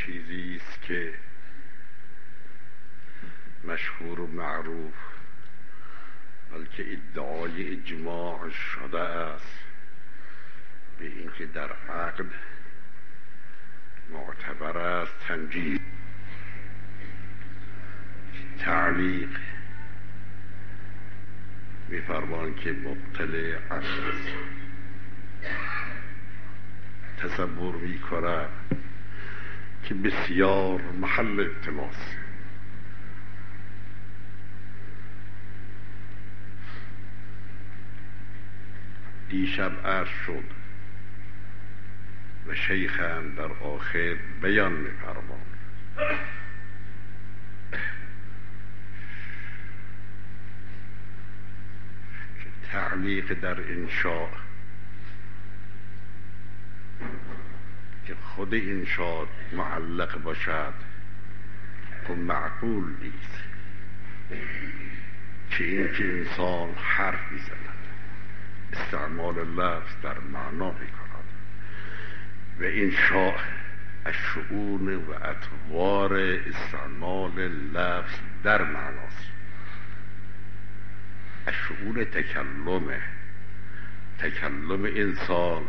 چیزی است که مشهور و معروف بلکه ادعای اجماع شده است به اینکه در عقد معتبر است تنجیز، تعلیق می‌فرمایند که مبطل عقد است. تصور می‌کنم که بسیار محل ابتلاست. دیشب عرض شد و شیخم در آخر بیان می‌فرماند که تعلیق در انشاء که خود انشاء معلق باشد و معقول نیست، که این که انسان حرف می‌زند استعمال لفظ در معنا می‌کند و انشاء الشؤون و اطوار استعمال لفظ در معناست. الشؤون تکلم انسان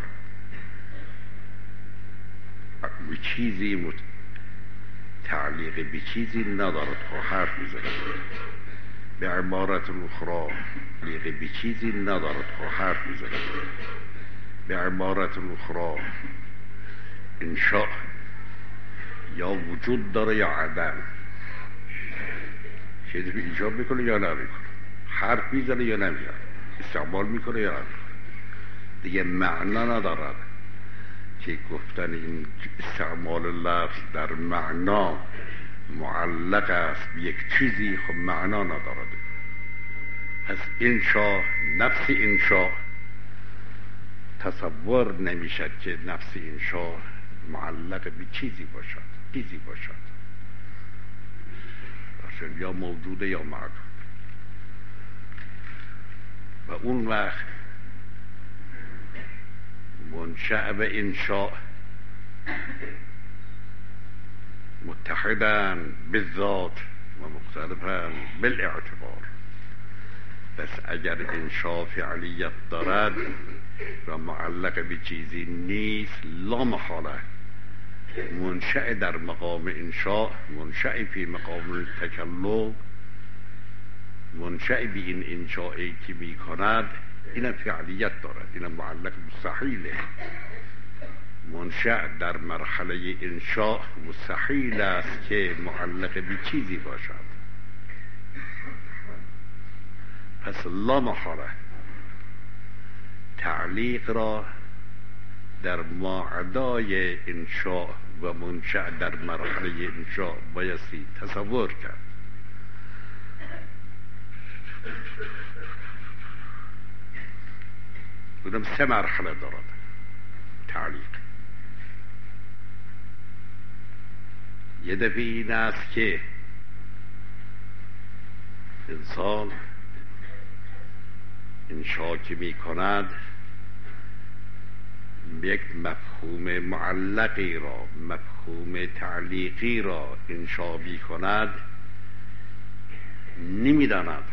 به چیزی تعلیق به چیزی ندارد که حرف می‌زند. به عبارت اخرى تعلیق به چیزی ندارد که حرف می‌زند. به عبارت اخرى انشاء یا وجود داره یا عدم، چیزی به ایجاب میکنه یا نمیکنه، حرف میزنه یا نمیزنه، استعمال میکنه یا نمیکنه، دیگه معنا ندارد که گفتن این استعمال لفظ در معنا معلق است به یک چیزی، خب معنا ندارد. پس انشاء، نفس انشاء تصور نمیشد که نفس انشاء معلق به چیزی باشد یا موجوده یا معدوم. و اون وقت منشأ و انشاء متحدن بالذات و مختلفن بالاعتبار. پس اگر انشاء فعلیت دارد و معلق به چیزی نیست، لا محاله منشأ در مقام انشاء، منشأ فی مقام تکلم، منشأ به این انشائی که می کند این فعلیت دارد، این معلق مستحیله. منشأ در مرحله انشاء مستحیل است که معلق به چیزی باشد. پس لا محاله تعلیق را در ماعدای انشاء و منشأ در مرحله انشاء بایستی تصور کرد. بودم 3 مرحله دارد تعلیق. یه دفعه این است که انسان انشاء که می کند یک مفهوم معلقی را، مفهوم تعلیقی را انشاء می کند، نمیداند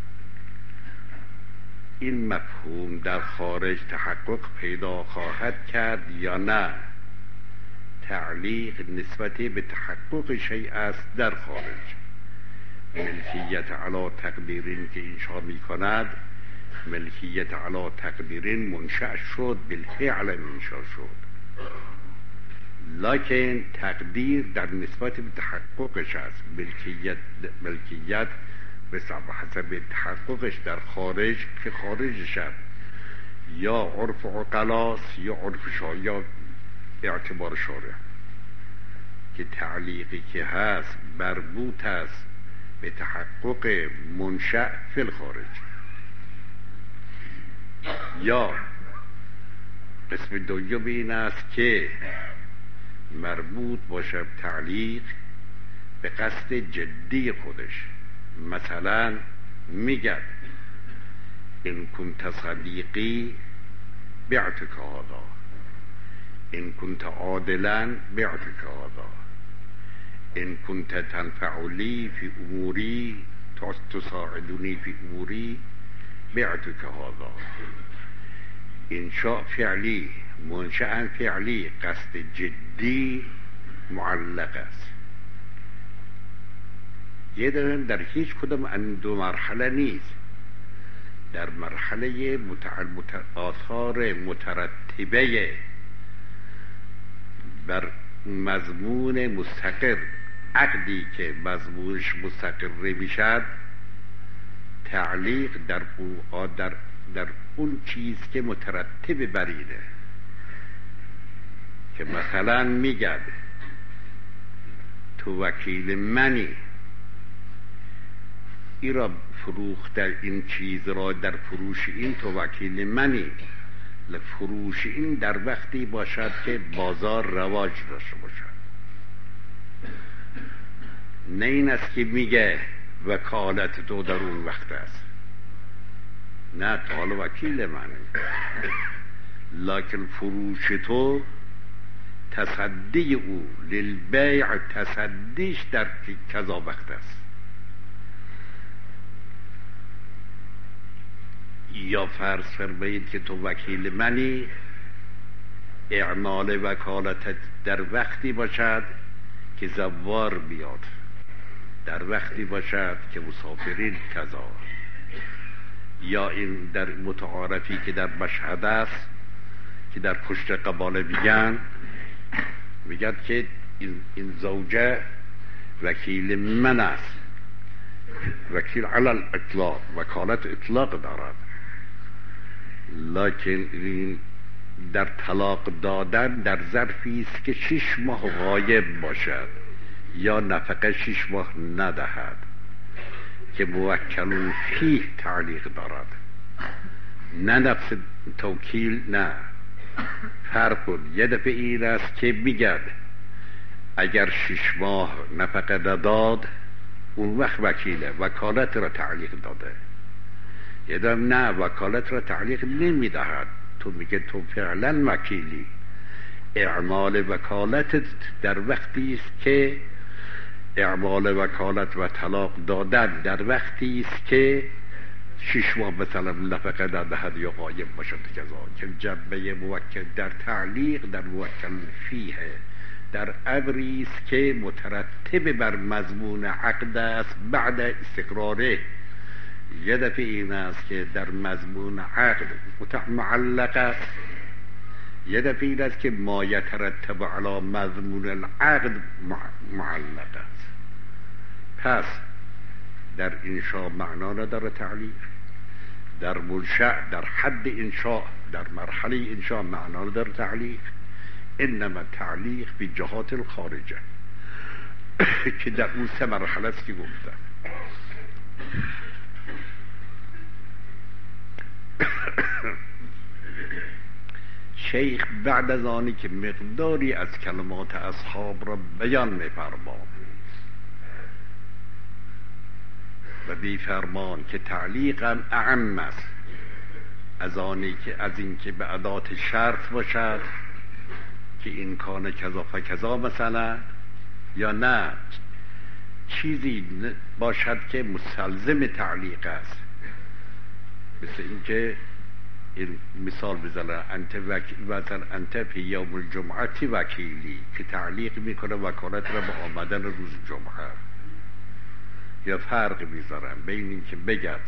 این مفهوم در خارج تحقق پیدا خواهد کرد یا نه. تعلیق نسبت به تحقق شیء است در خارج. ملکیت علی تقدیرین که انشاء می کند، ملکیت علی تقدیرین منشأ شد، بالفعل منشأ شد، لکن تقدیر در نسبت به تحققش است. ملکیت به حسب تحققش در خارج که خارجش است، یا عرف عقلاست یا عرف یا اعتبار شارع، که تعلیقی که هست مربوط است به تحقق منشأ فی الخارج. یا قسم دوم این است که مربوط باشه تعلیق به قصد جدی خودش. مثلا میگد این کنت صدیقی بعتک هذا، این کنت عادلا بعتک هذا، ان كنت تنفعلی فی اموری تساعدونی فی اموری بعتك هذا. انشاء فعلی، منشأ فعلی، قصد جدی معلق است. یه در هیچ کدام این دو مرحله نیست. در مرحله آثار مترتبه بر مضمون مستقر، عقدی که مضمونش مستقر میشد، تعلیق در اون چیز که مترتب بر اینه، که مثلا میگد تو وکیل منی، ای را فروخته این چیز را در فروش این تو وکیل منی. فروش این در وقتی باشد که بازار رواج داشته باشد، نه این است که میگه وکالت تو در اون وقت است، نه تو حالا وکیل منی، لکن فروش تو تصدی او للبیع، تصدیش در کذا وقت است. یا فرض فرمایید که تو وکیل منی، اعمال وکالت در وقتی باشد که زوار بیاد، در وقتی باشد که مسافرین کذا، یا این در متعارفی که در مشهد است که در پشت قباله میگن که این زوجه وکیل من است، وکیل علی الاطلاق، وکالت اطلاق دارد، لکن در طلاق دادن در ظرفی است که 6 ماه غایب باشد یا نفقه 6 ماه ندهد، که موکل فیه تعلیق دارد، نه نفس توکیل. نه، فرق کن. یه دفعه این است که میگن اگر 6 ماه نفقه نداد اون وقت وکیله، وکالت را تعلیق داده. یه دفعه نه، وکالت را تعلیق نمیدهد، تو میگه تو فعلا وکیلی، اعمال وکالت در وقتی است که اعمال وکالت و طلاق دادن در وقتی است که 6 ماه مثلا نفقه ندهد یا غایب باشد کذا، که جنبه موکل در تعلیق در موکل فیه، در امری است که مترتب بر مضمون عقد است بعد استقراره. یه دفعه این است که در مضمون عقد معلق است، یه دفعه این است که ما یترتب علی مضمون العقد معلق است. پس در انشاء معنا نداره تعلیق، در منشأ، در حد انشاء، در مرحله انشاء معنا نداره تعلیق، انما تعلیق بی جهات الخارجه که در اون 3 مرحله است که گفتم. شیخ بعد از آنی که مقداری از کلمات اصحاب را بیان می‌فرماید و بی‌فرمان که تعلیقم اعم است از آنی که از این که به ادات شرط باشد که این کان کذا فکذا مثلا، یا نه چیزی باشد که مستلزم تعلیق است، مثل اینکه این مثال بزنه انت فی یوم الجمعه وکیلی، که تعلیق میکنه وکالت را به آمدن روز جمعه. یا فرق میذارم بین این که بگد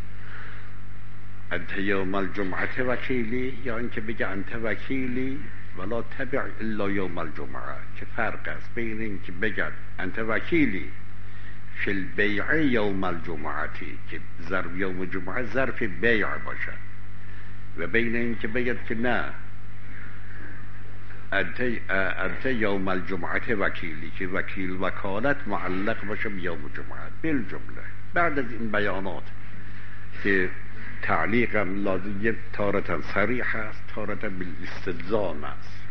انت یوم الجمعه وکیلی یا این که بگه انت وکیلی ولا تبع الا یوم الجمعه، که فرق است بین این که بگد انت وکیلی فی البیع یوم الجمعه که ظرف یوم الجمعه ظرف بیع باشد، و بین این که بگد که نه انت یوم الجمعه وکیلی که وکیل وکالت معلق باشه به یوم الجمعه. بالجمله بعد از این بیانات که تعلیقم لازم تارتا صریح است، تارتا بالاستلزام است،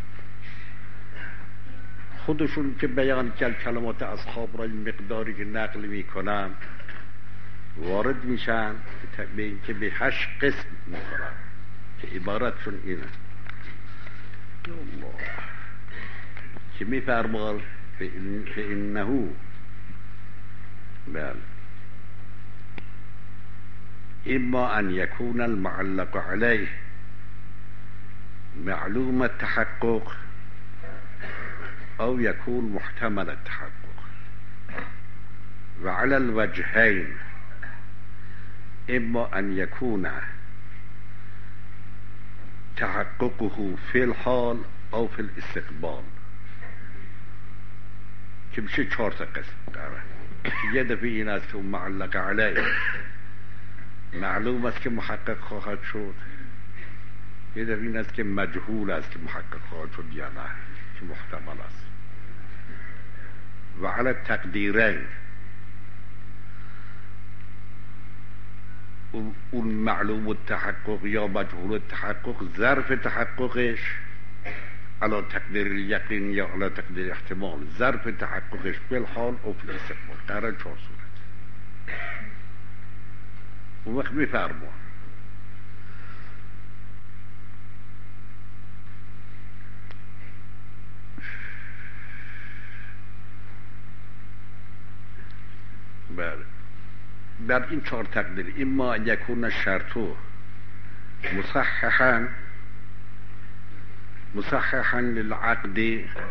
خودشون که بیان کلمات اصحاب را این مقداری که نقل میکنن وارد میشن به این که به 8 قسم میکنن که عبارتشون اینه. الله که میفرمال فإنه بل إما أن يكون المعلق عليه معلوم التحقق أو يكون محتمل التحقق، وعلى الوجهين، إما أن يكون تحققه في الحال أو في الاستقبال، که میشه 4 تا قسم داره. یه دفعه این است که معلق علیه معلوم است که محقق خواهد شد، یه دفعه این است که مجهول است که محقق خواهد شد یا نه، که محتمل است. و علی تقدیرین، اون معلوم التحقق یا مجهول التحقق ظرف تحققش علی تقدیر الیقین یا علی تقدیر احتمال، ظرف تحققش بالحال او فی الاستقبال، قرار 4 صورت. اون وقت میفرمان بله در این 4 تقدیر اما یکون شرطو مصححا للعقد،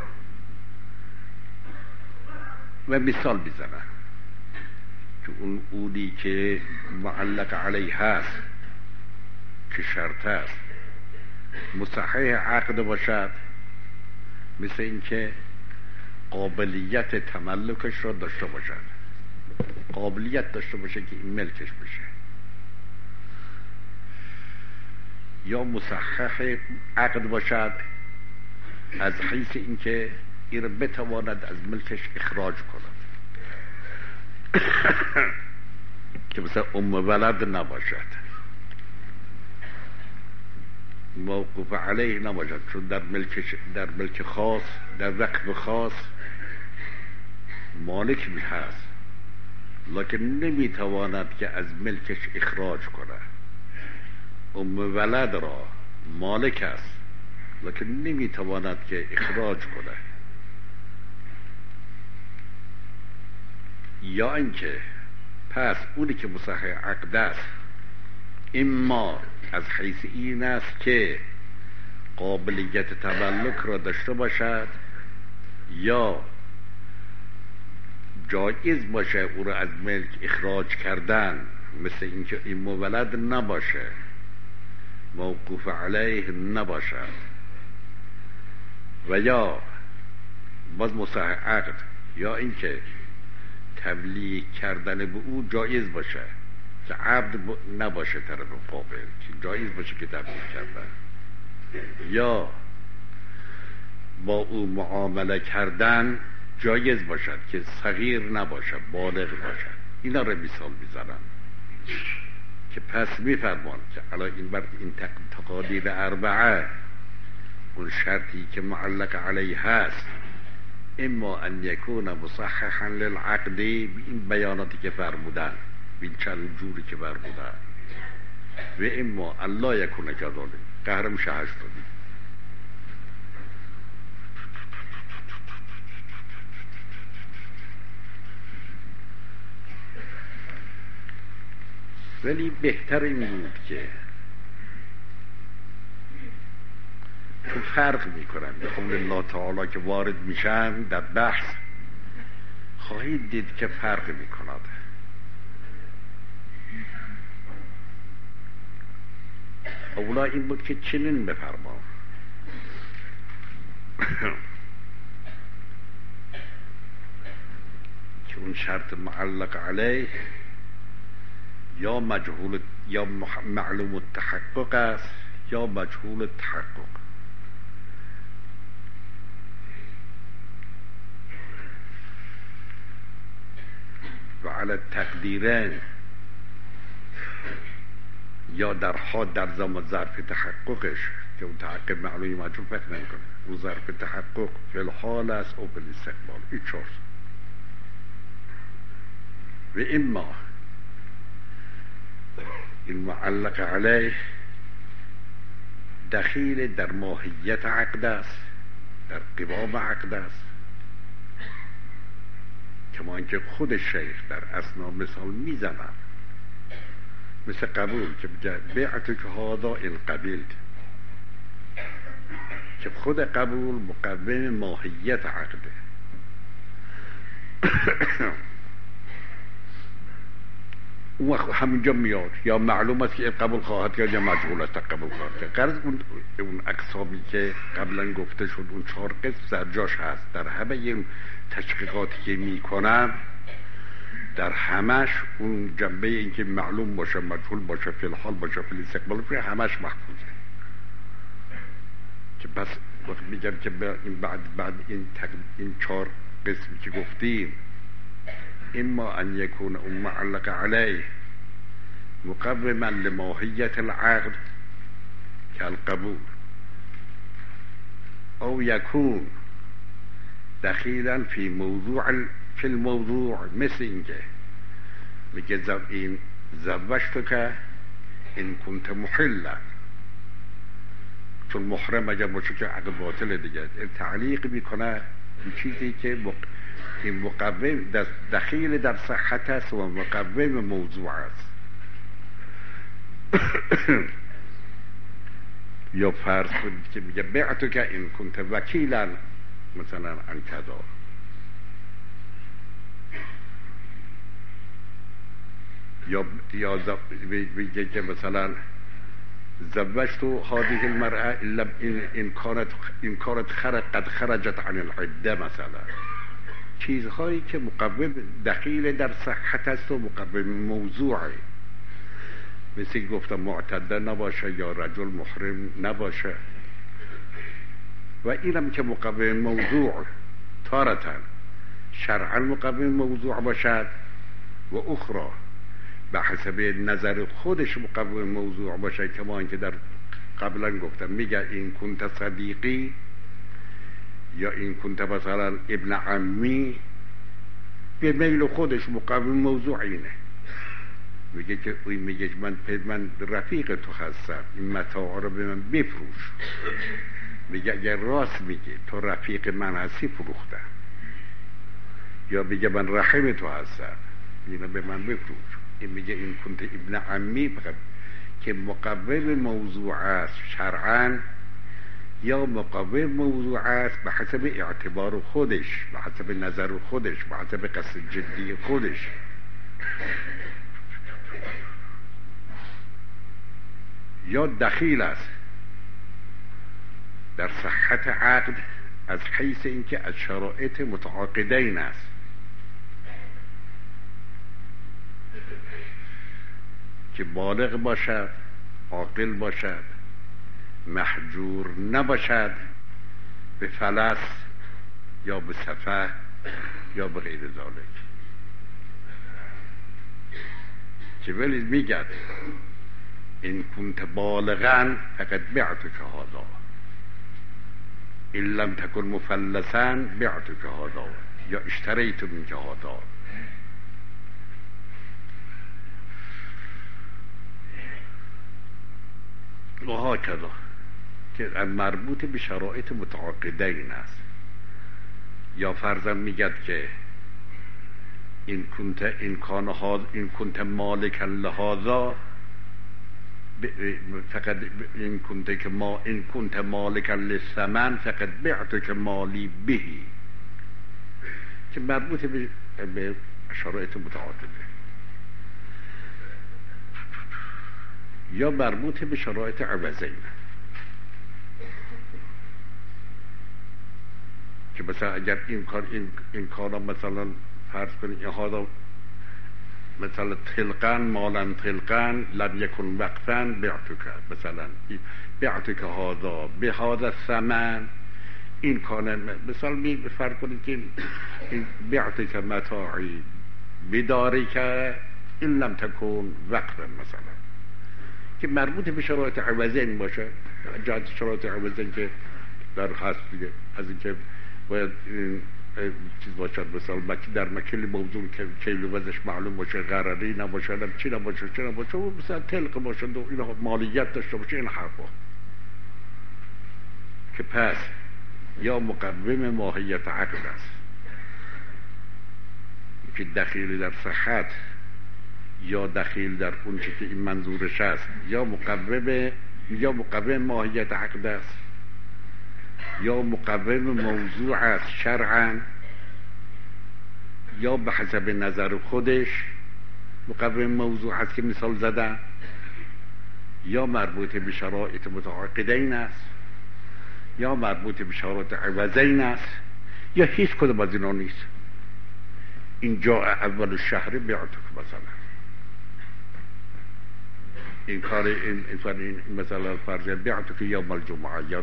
و مثال بزنن که اون اودی که معلق علیه هست که شرط است مصحح عقد باشد، مثل اینکه قابلیت تملکش را داشته باشد، قابلیت داشته باشه که این ملکش بشه، یا مصحح عقد باشد از حیث اینکه این را بتواند از ملکش اخراج کند که مثلا ولد نباشد، موقوف علیه نباشد، چون در ملک خاص، در وقف خاص مالک می هست لکن نمیتواند که از ملکش اخراج کنه. ولد را مالک است لکن نمیتواند که اخراج کنه. یا اینکه پس اونی که مصحح عقد است اما از حیث این است که قابلیت تملک را داشته باشد، یا جایز باشه او را از ملک اخراج کردن، مثل اینکه این مولد نباشه، موقوف علیه نباشد، و یا باز مصحح عقد، یا اینکه تبلیغ کردن به او جایز باشه که عبد نباشه طرف مقابل، که جایز باشه که تبلیغ کردن، یا با او معامله کردن جایز باشد که صغیر نباشد، بالغ باشد. اینا رو مثال میزنم که پس میفرمان که الان این بر این تقادیر 4 اون شرطی که معلق علیه هست اما ان یکون مصححا للعقد، این بیاناتی که فرمودن، این چند جوری که فرمودن، و اما الله یکون کذالک، قهرم شهش دادی. ولی بهتر این بود که چون فرق میکنن به قول الله تعالی که وارد میشن در بحث خواهید دید که فرق میکند. اولا این بود که چنین بفرما که اون شرط معلق علیه یا مجهول یا معلوم التحقق است یا مجهول التحقق. و علی تقدیرین، یا در زمان ظرف تحققش که اون تحقق معلومی مجهول فکر نمیکنه، اون ظرف تحقق فی الحال است او فی الاستقبال. این 4. و اما این معلق علیه دخیل در ماهیت عقد است، در قوام عقد است، کما اینکه خود شیخ در اثنا مثال میزنن، مثل قبول که بگه بیعتک هذا این قبیلت، که خود قبول مقوم ماهیت عقده. اون وقت همینجا میاد یا معلوم است که این قبول خواهد کرد یا مجهول است قبول خواهد کرد. غرض اون اقسامی که قبلا گفته شد، اون 4 قسم در جاش هست. در همه این تحقیقاتی که میکنن، در همش اون جنبه این که معلوم باشه، مجهول باشه، فی الحال باشه، فی الاستقبال باشه، همش محفوظه. که پس وقت میگم که بعد این 4 قسمی که گفتیم، اما ان یکون اون معلق علیه مقوما لماهیت العقد كالقبول، او یکون دخیلا فی الموضوع، مثل اینکه میگه این زوجتک ان کنت محلا، چون محرم اگر باشه که عقد باطل دیگه، تعلیق میکنه این چیزی که این مقوم دخیل در صحت است و مقوم موضوع است. یا فرض کنید که میگه بعتک ان کنت وکیلا مثلا عن کذا، یا میگه که مثلا زوجت هذه المرأة ان كانت قد خرجت عن العده، مثلا چیزهایی که مقوم دخیل در صحت است و مقوم موضوعه، مثل گفتم معتده نباشه یا رجل محرم نباشه. و اینم که مقوم موضوع تارتا شرعا مقوم موضوع باشد و اخرى به حسب نظر خودش مقوم موضوع باشه، کما اینکه در قبلا گفتم میگه این کنت صدیقی یا این کنت مثلا ابن عمی، به میل خودش مقوم موضوع اینه. میگه که میگه من رفیق تو هستم، این متاع رو به من بفروش. میگه اگر راست میگه تو رفیق من هستی فروختم، یا میگه من رحم تو هستم اینو به من بفروش. این میگه این کنت ابن عمی فقط که مقوم موضوع است شرعاً، یا مقوم موضوع است به حسب اعتبار خودش، به حسب نظر خودش، به حسب قصد جدی خودش. یا دخیل است در صحت عقد از حیث اینکه از شرایط متعاقدین است، که بالغ باشد، عاقل باشد، محجور نباشد به فلس یا به سفه یا به غیر ذالک. که ولی میگد این کنت بالغا فقط بعتک هذا، این لم تکن مفلسا بعتک هذا یا اشتریت منک هذا. و هاکذا که مربوط به شرایط متعاقدین است. یا فرضاً میگد که این کنت مالکا لهذا، فقط این کنت که ما این کنت مالکا للثمن فقط بعتک مالی بهی، که مربوط به شرایط متعاقده. یا مربوط به شرایط عوضین، که مثلا اگر این کارا مثلا فرض کنید هذا مثلا تلقن مالا تلقن لم یکن وقفا بعتک، مثلا بعتک هذا به هذا الثمن، این کار مثلا فرض کنید که این بعتک متاعی بداری که این لم تکن وقفا، مثلا که مربوط به شرایط عوضین باشه. جهت شرایط عوضین که در هست دیگه، از اینکه باید چیز باشد، مثلا در مکل موضوع که کیل وزنش معلوم باشه، غرری نباشه، چی نباشه و مثلا تلق باشه و اینا مالیت داشته باشه، این حرفا که پس یا مقوم ماهیت عقد است که دخیل در صحت یا دخیل در اون چی که این منظورش است یا مقوم ماهیت عقد است یا مقوم موضوع است شرعا یا به حسب نظر خودش مقوم موضوع است که مثال زدن یا مربوط به شرایط متعاقدین است یا مربوط به شرایط عوضین است یا هیچ کدوم از اینا نیست. اینجا اول شهر بیعتک مثلا این کار این مثلا فرض بیعتک یوم الجمعه یا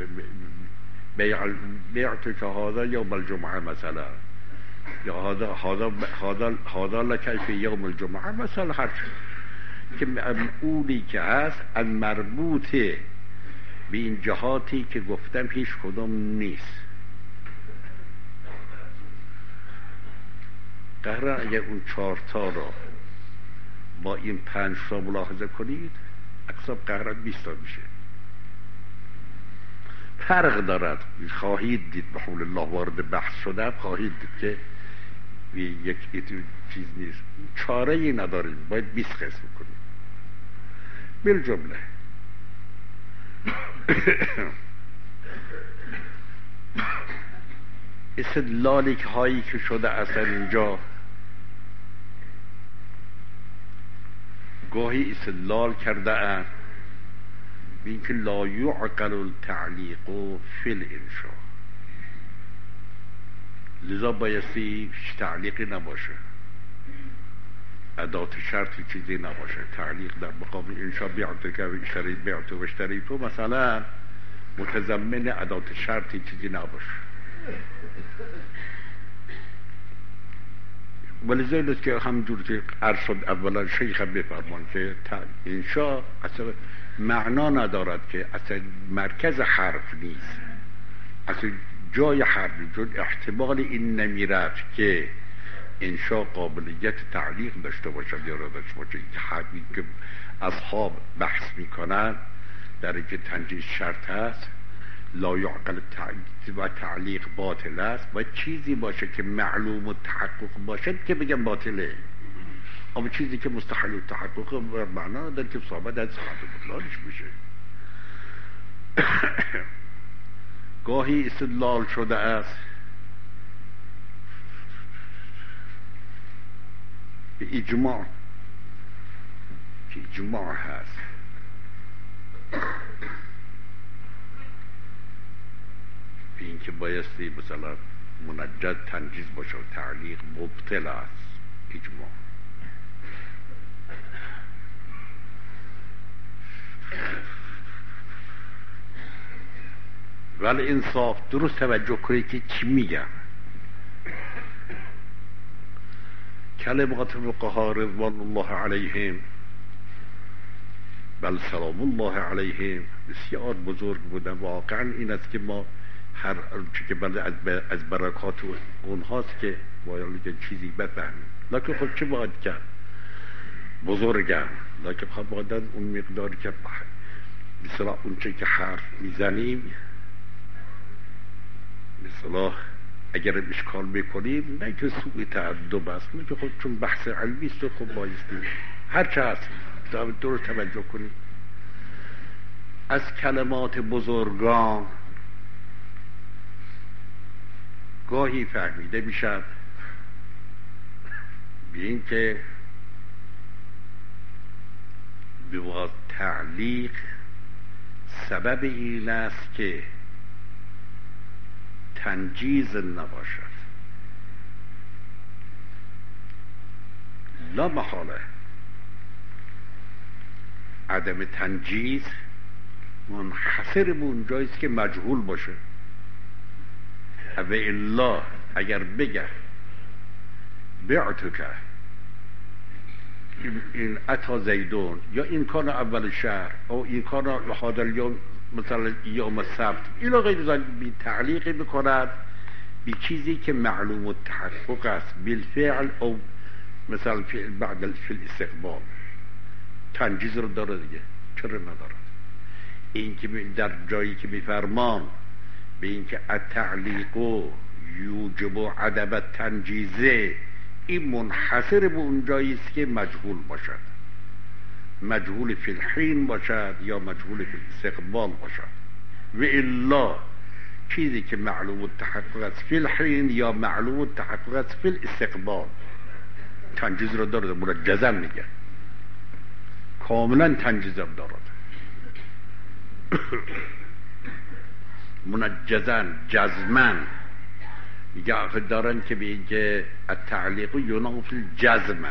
بیعتک هذا یوم الجمعه مثلا یا هذا لك فی یوم الجمعه مثلا هر که اونی که هست از مربوطه به این جهاتی که گفتم هیچ کدوم نیست. قهران اگر اون 4 تا را با این 5 تا ملاحظه کنید اقصاب قهران 20 تا میشه. فرق دارد. خواهید دید به حول الله وارد بحث شدم خواهید دید که یک چیز نیست. چاره ای نداریم باید 20 قسم کنیم بالجمله. استدلالی هایی که شده اصلا اینجا گاهی استدلال کرده اند بین که لا یعقل التعلیق فی الانشاء، لذا بایستی تعلیقی نباشه، ادات شرطی چیزی نباشه. تعلیق در مقابل انشاء بیعت که بیعت و اشتریتو مثلا متضمن ادات شرطی چیزی نباشه. ولذا است که همجور که عرض شد اولا شیخ بفرمان که انشاء اصلا معنا ندارد، که اصلا مرکز حرف نیست، اصلا جای حرف چون احتمال این نمیرفت که انشاء قابلیت تعلیق داشته باشد یا را داشته باشد. این حرفی که اصحاب بحث میکنن در اینکه تنجیز شرط هست لا یعقل و تعلیق باطل است، باید چیزی باشه که معلوم و تحقق باشد که بگم باطله. اما چیزی که مستحیل و تحقق معنا داره که ثابت از صحت بطلانش میشه. گاهی استدلال شده است به اجماع که اجماع هست به این که بایستی مثلا منجد تنجیز باشه و تعلیق مبطل است. اجماع ولی انصاف درست توجه کنید که چی میگم. کلمات فقها رضوان الله علیهم بل سلام الله علیهم بسیار بزرگ بودن. واقعا این است که ما هر چی که از برکات اونهاست که باید چیزی بفهمیم. لکن خب چه باید کرد؟ بزرگم لکن خب باید اون مقداری که مثلا اون چی که حرف میزنیم مثلا اگر اشکال میکنیم نه که سوء تعدب است، نه که خب چون بحث علمی است خب بایستی هر چه هست درست توجه کنیم. از کلمات بزرگان گاهی فهمیده میشد به این که به تعلیق سبب این است که تنجیز نباشد. لا محاله عدم تنجیز منحصر به اونجاییست که مجهول باشه. و الا اگر بگه بعتک این اتا زیدون یا این کان اول شهر او این کان هذا اليوم مثلا یوم السبت اینا غیر ذلك تعلیق میکند به چیزی که معلوم و تحقق است بالفعل او مثلا بعد فی الاستقبال. تنجیز رو داره دیگه، چرا نداره؟ این که در جایی که میفرمان به این که التعلیق یوجب عدم تنجیزه این منحصر به اون جایی است که مجهول باشد، مجهول فی الحین باشد یا مجهول فی الاستقبال باشد. و الا چیزی که معلوم التحقق است فی الحین یا معلوم التحقق است فی الاستقبال تنجیز را دارد، منجزا میگه، کاملا تنجیزم دارد. منجزا جزمن میگه آخه دارن که میگه التعلیق ینافی الجزم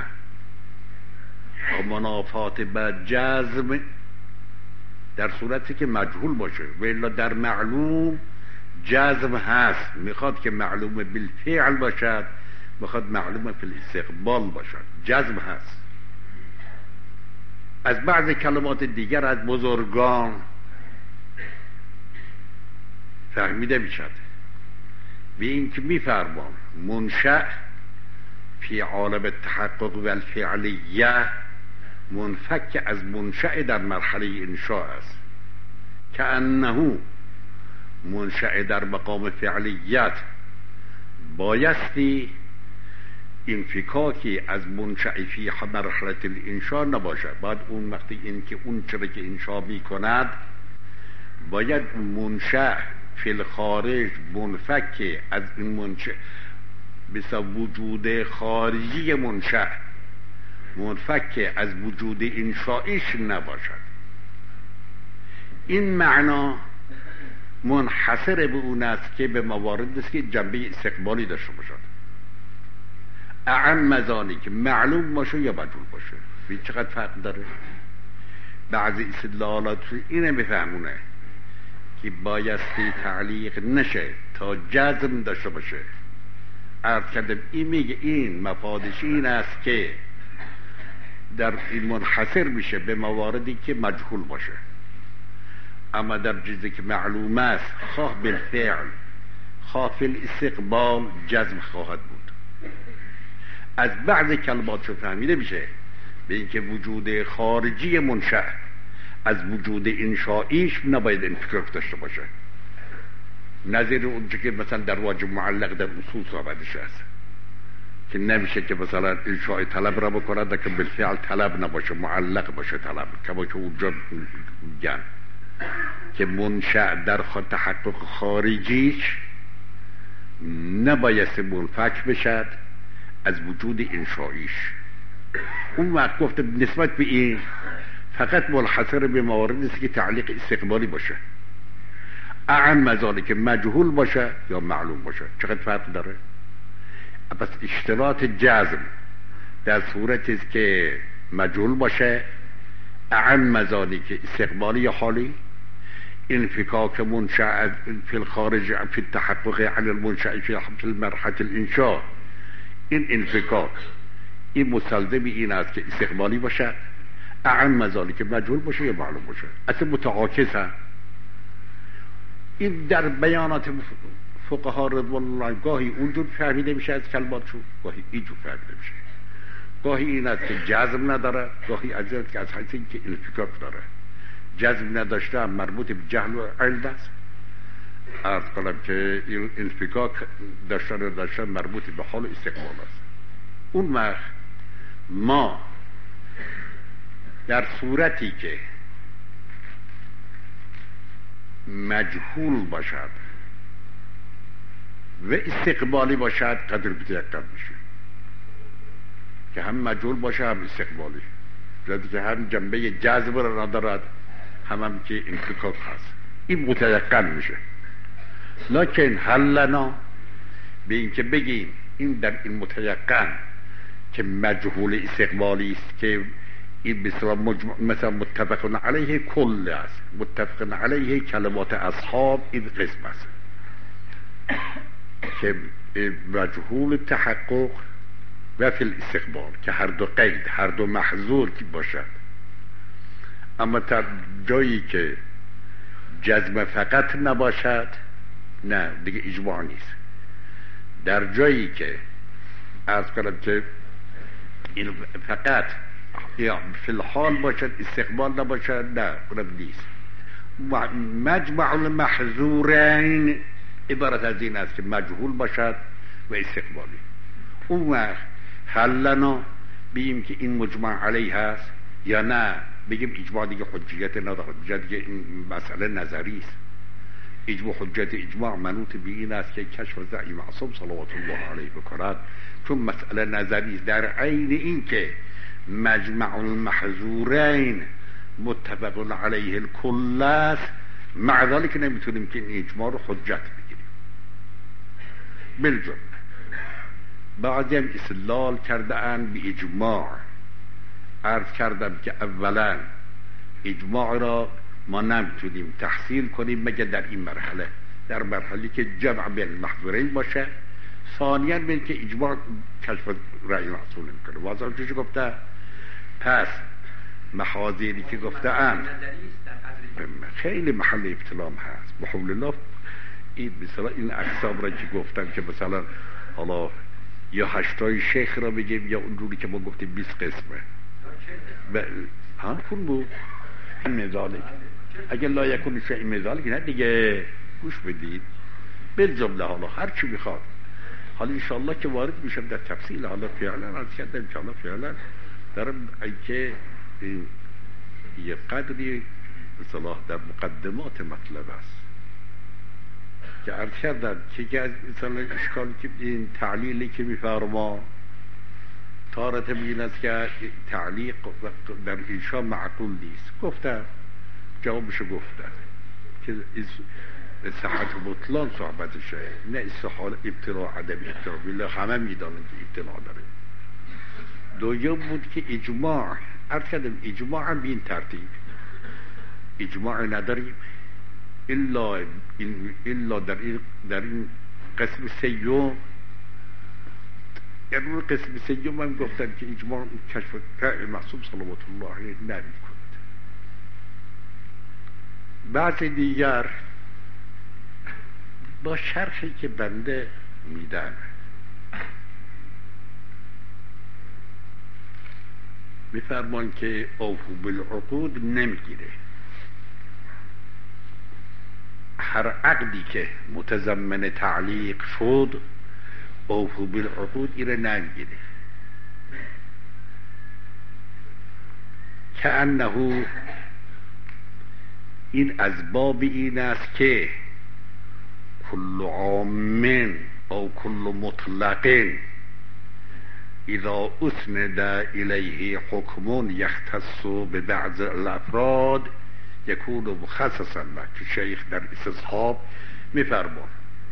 و منافات با جزم در صورتی که مجهول باشه، و الا در معلوم جزم هست، میخواد که معلوم بالفعل باشد، میخواد معلوم فی الاستقبال باشد، جزم هست. از بعض کلمات دیگر از بزرگان فهمیده میشد به این که میفرمان منشأ فی عالم التحقق و الفعلیه منفک از منشأ در مرحله انشاء است، که انه منشأ در مقام فعلیت بایستی انفکاکی از منشأ فی مرحله الانشاء نباشد. باید اون وقتی این که اون چرا که انشاء می کند باید منشأ فی الخارج منفک از این منشأ بس وجود خارجی منشأ منفک از وجود انشائیش نباشد. این معنا منحصر به اون است که به موارد است که جنبه استقبالی داشته باشد، اعم مزانی که معلوم باشه یا مجهول باشه. ببین چقدر فرق داره. بعضی استدلالات اینه بفهمونه که بایستی تعلیق نشه تا جزم داشته باشه. عرض کردم این میگه این مفادش این است که در این منحصر میشه به مواردی که مجهول باشه، اما در چیزی که معلوم است خواه بالفعل خواه فی الاستقبال جزم خواهد بود. از بعض کلمات شو فهمیده میشه به اینکه وجود خارجی منشأ از وجود انشائیش نباید انفکاک داشته باشه، نظیر اونچه که مثلا در واجب معلق در اصول صحبتش هست که نمیشه که مثلا انشاء طلب را بکنه که بالفعل طلب نباشه، معلق باشه طلب، که باشه اونجا میگن که منشأ در تحقق خارجیش نباید منفک بشد از وجود انشائیش. اون وقت گفته نسبت به این فقط منحصر به مواردی است که تعلیق استقبالی باشه، اعم مزانی که مجهول باشه یا معلوم باشه. چقدر فرق داره. پس اشتراط جزم در صورتی است که مجهول باشه، اعم مزانی که استقبالی یا حالی، انفکاک منشأ فی الخارج فی التحقق عن المنشأ فی مرحله الانشاء، این انفکاک این مستلزم این است که استقبالی باشه، اعم مزانی که مجهول باشه یا معلوم باشه. اصلا متعاکس هست. این در بیانات فقها رضوان الله گاهی اونجور فهمیده میشه از کلماتشون، گاهی اینجور فهمیده میشه. گاهی این است که جزم نداره، گاهی از این که از حیث این که انفکاک داره. جزم نداشته هم مربوط به جهل و علم است. عرض کنم که این انفکاک داشتن مربوط به حال استقبال است. اون وقت ما در صورتی که مجهول باشد و استقبالی باشد قدر بی‌تیقن میشه، که هم مجهول باشه هم استقبالی، جدی که هم جنبه جذب را ندارد هم که انفکاک هست، این متیقن میشه. لکن حلنا به این که بگیم این در این متیقن که مجهول استقبالی است که این مثلا متفقن علیه کل است، متفقن علیه کلمات اصحاب این قسم است که مجهول تحقق و فی الاستقبال که هر دو قید هر دو محظور که باشد. اما تا جایی که جزم فقط نباشد نه دیگه اجماع نیست. در جایی که عرض کنم که این فقط یا فی الحال باشد استقبال نباشد نه اونم نیست. مجمع المحظورین عبارت از این است که مجهول باشد و استقبالی. اون وقت حلنا بگیم که این مجمع علیه هست یا نه بگیم اجماع دیگه حجیت نداره، دیگه این مسئله نظری است. اجماع حجت اجماع منوط به این است که کشف زعیم معصوم صلوات الله علیه بکند، چون مسئله نظری است. در عین این که مجمع المحظورین متفق علیه الکل است، مع ذلك نمیتونیم که این اجماع رو حجت بگیریم. بالجمله بعضی هم استدلال کرده اند به اجماع. عرض کردم که اولا اجماع را ما نمیتونیم تحصیل کنیم مگر در این مرحله، در مرحله که جمع بین محظورین باشه. ثانیاً بین که اجماع کشف رأی محصول نمیکنه. واضح چیزی گفته؟ پس محاذیری که گفته اند خیلی محل ابتلام هست. بحول الله این مثلا این اقسام را که گفتم که مثلا حالا یا 8 شیخ را بگیم یا اونجوری که ما گفتیم 20 قسمه ها کن بود این مزالک. اگر لا یکون شیء مزالک نه دیگه گوش بدید. بالجمله حالا هر چی میخواد، حالا انشاءالله که وارد میشم در تفصیل. حالا فعلا از کردم انشاءالله فعلا دارم اینکه یه قدری اصلاح در مقدمات مطلب است که عرض کردم که از مثلا اشکالی که این تعلیلی که میفرما تارت این است که تعلیق در انشاء معقول نیست. گفتم جوابشو گفتم که صحت بطلان صحبتشه، نه استحال ابتلاع عدم ابتلاع. بالله همه میدانند که ابتلاع داره. دوم بود که اجماع، عرض کردم اجماع هم به این ترتیب اجماع نداریم الا در این قسم سیوم. یعنی قسم سیوم هم گفتم که اجماع کشف معصوم صلوات الله علیه نمی کند. بعض دیگر با شرحی که بنده میدم میفرمان که اوفو بالعقود نمیگیره. هر عقدی که متضمن تعلیق شد اوفو بالعقود ایره نمیگیره. که انه این از باب این است که کل عام او کل مطلق اذا اسند الیه حکم یختص ببعض الافراد یکون مخصصا. که شیخ در استصحاب میفرمان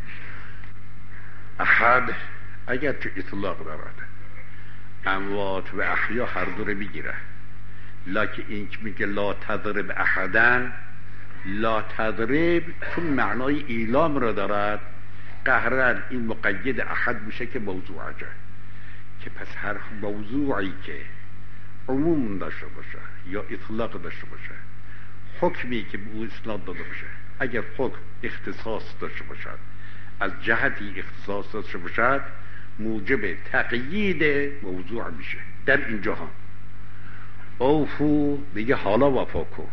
احد اگر که اطلاق دارد اموات و احیا هر دو رو میگیره، لکه این که میگه لا تضرب احدن، لا تضرب چون معنای ایلام را دارد قهرن این مقید احد میشه که موضوع جه. که پس هر موضوعی که عموم داشته باشه یا اطلاق داشته باشه، حکمی که به او اسناد داده باشه، اگر حکم اختصاص داشته باشد، از جهتی اختصاص داشته باشد، موجب تقیید موضوع میشه. در این جهان اوفو میگه حالا وفا کن،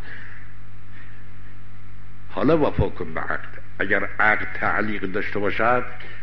حالا وفا کن به عقد. اگر عقد تعلیق داشته باشد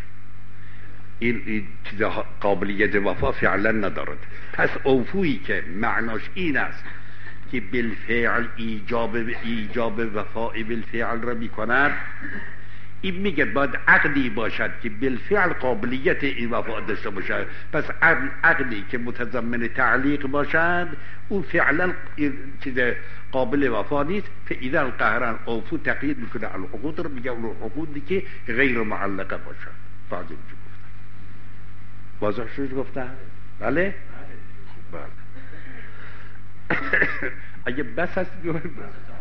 این چیز قابلیت وفا فعلا ندارد. پس اوفویی که معناش این است که بالفعل ایجاب وفای بالفعل را میکند، این میگه باید عقدی باشد که بالفعل قابلیت این وفا داشته باشد. پس عقدی که متضمن تعلیق باشد او فعلا چیز قابل وفا نیست. فاذا القهران اوفو تقیید میکنه العقود رو، میگه اون عقودی که غیر معلقه باشد. بعضی چی گفتن؟ واضح شد گفتن؟ بله؟ خب بله. اگه بس هست